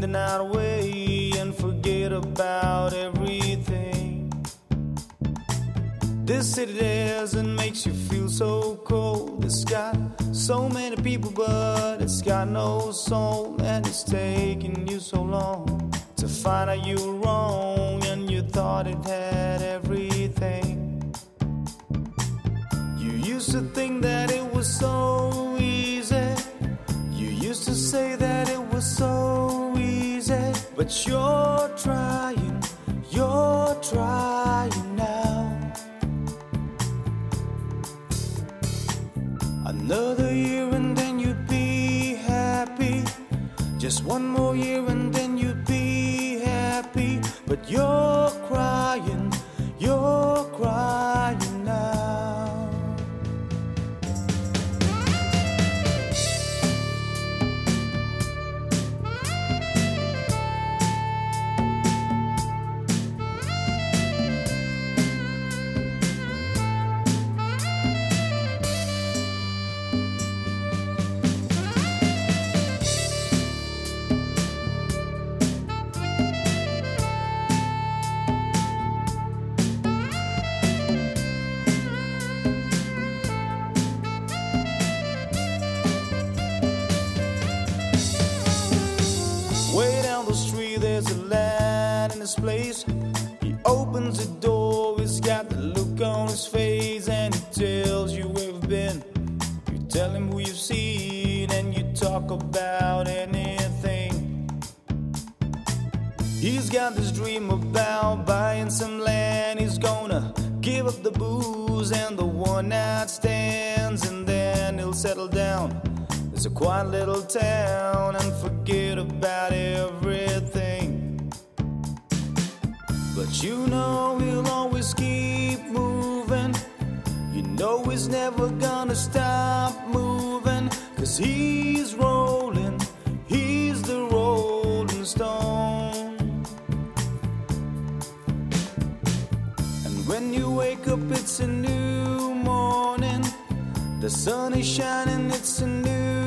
the night away and forget about everything. This city desert makes you feel so cold. It's got so many people, but it's got no soul. And it's taking you so long to find out you were wrong, and you thought it had everything. You used to think that it was so easy. You used to say that it was so easy. But you're trying now. Another year and then you'd be happy. Just one more year and then you'd be happy. But you're crying now. Way down the street there's a lad in this place. He opens the door, he's got the look on his face, and he tells you where you've been. You tell him who you've seen, and you talk about anything. He's got this dream about buying some land. He's gonna give up the booze and the one-night stands, and then he'll settle down. It's a quiet little town and forget about everything. But you know he'll always keep moving. You know he's never gonna stop moving. 'Cause he's rolling, he's the rolling stone. And when you wake up it's a new morning. The sun is shining, it's a new